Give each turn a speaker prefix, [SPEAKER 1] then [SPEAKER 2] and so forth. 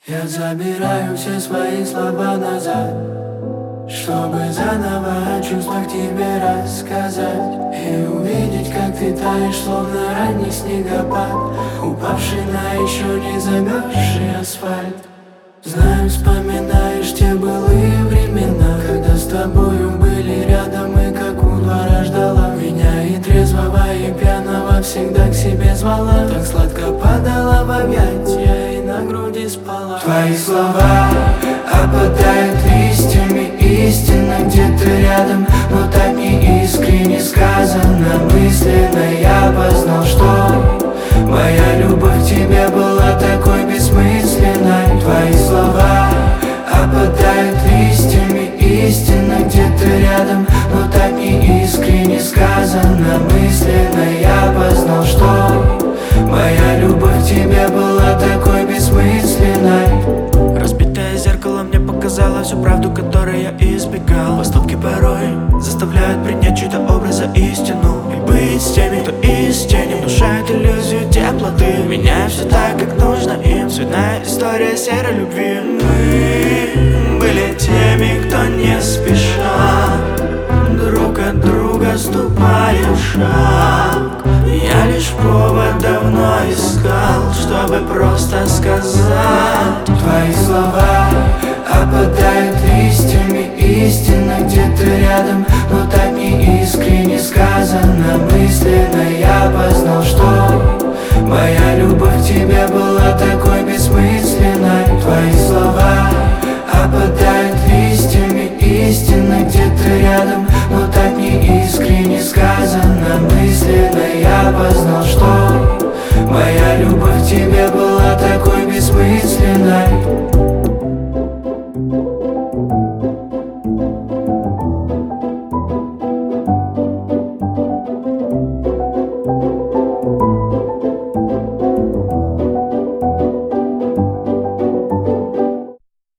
[SPEAKER 1] Я забираю все свои слова назад, чтобы заново о чувствах тебе рассказать и увидеть, как ты таешь, словно ранний снегопад, упавший на еще не замерзший асфальт. Знаю, вспоминаешь те былые времена, когда с тобою были рядом и как у двора ждала меня, и трезвого, и пьяного всегда к себе звала. Так сладко падала в объятия и на груди спала. Твои слова опадают листьями, истина где-то рядом, но так не искренне сказано. Мысленно я познал, что моя любовь к тебе была такой бессмысленной. Твои слова опадают листьями, истина где-то рядом, но так не искренне сказано. Мысленно я познал, что моя любовь к тебе была такой бессмысленной.
[SPEAKER 2] Разбитое зеркало мне показало всю правду, которой я избегал. Поступки порой заставляют принять чей-то образ за истину и быть с теми, кто из тени внушает иллюзию теплоты, меняя все так, как нужно им. Цветная история серой любви. Мы были теми, кто не спеша друг от друга ступали в шаг. Я лишь повод давно искал, чтобы просто сказать.
[SPEAKER 1] Твои слова опадают листьями, истина где-то рядом, но так не искренне сказано. Мысленно я познал, что моя любовь к тебе была такой